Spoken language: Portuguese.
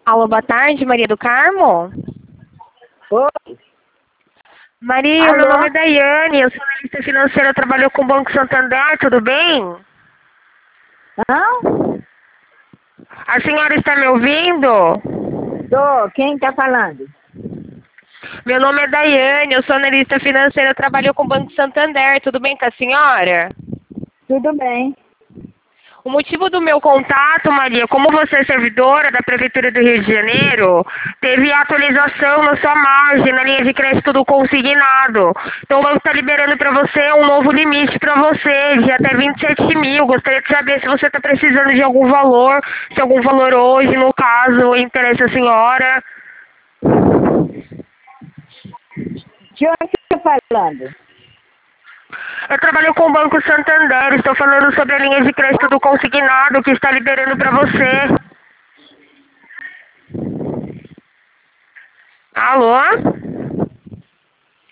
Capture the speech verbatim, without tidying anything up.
Alô, boa tarde, Maria do Carmo? Oi. Maria, meu Alô? nome é Daiane, eu sou analista financeira, trabalho com o Banco Santander, tudo bem? Hã? A senhora está me ouvindo? Tô. Quem tá falando? Meu nome é Daiane, eu sou analista financeira, trabalho com o Banco Santander, tudo bem com a senhora? Tudo bem. O motivo do meu contato, Maria, como você é servidora da Prefeitura do Rio de Janeiro, teve atualização na sua margem, na linha de crédito do consignado. Então o banco está liberando para você um novo limite para você, de até vinte e sete mil. Gostaria de saber se você está precisando de algum valor, se algum valor hoje, no caso, interessa a senhora. De onde você tá falando? Eu trabalho com o Banco Santander, estou falando sobre a linha de crédito do consignado que está liberando para você. Alô?